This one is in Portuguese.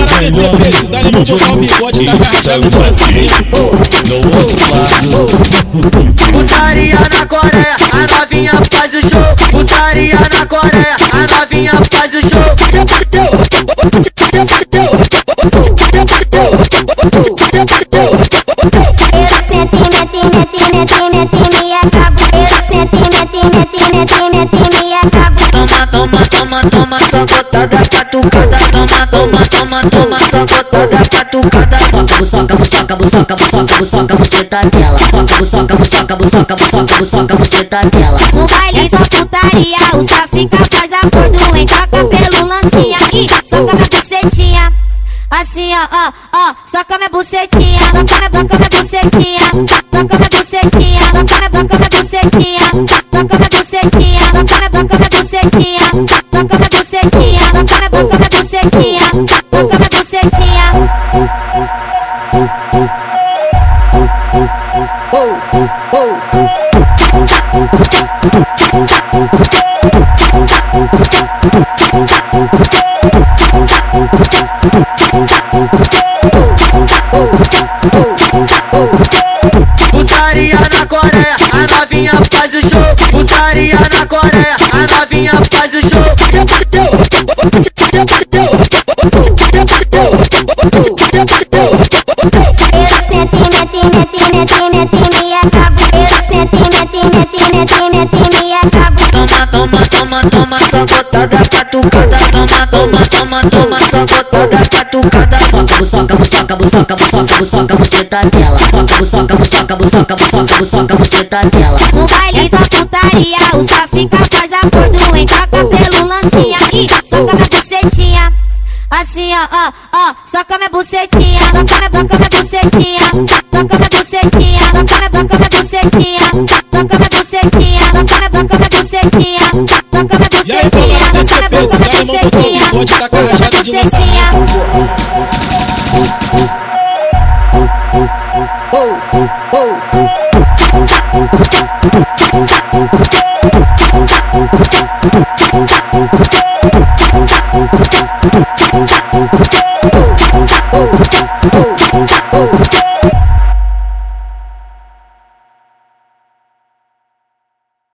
na PCP, se os alemão botar o bigode, tá carregando de lançamento. Putaria na Coreia, a novinha faz o show. Putaria na Coreia, a novinha faz o show. Toma, só botada catucada. Toma, só botada catucada. Buçoca, você tá dela. Buçoca, você tá dela. No baile só putaria, o Safica faz acordo, entra cabelo, lancinha e soca minha bucetinha. Assim ó, soca minha bucetinha, toca minha bucetinha, toca minha bucetinha, toca minha bucetinha, toca minha bucetinha, toca minha bucetinha, toca minha bucetinha, toca minha bucetinha, toca minha bucetinha. Putaria na Coreia, a novinha faz o show. Putaria na Coreia, a novinha faz o show. Toma, só botada catucada. Toma, só botada catucada. Buçoca, você tá dela. Buçoca, você tá dela. No baile só putaria, o Safica faz acordo, entra cabelo, lancinha e soca minha bucetinha. Assim ó, soca minha bucetinha, toca minha bucetinha, toca minha bucetinha, toca minha bucetinha, toca minha bucetinha, toca minha bucetinha, toca minha E aí, bola na PCP, se os alemão botar o bigode, tá carregado de lançamento. Oh.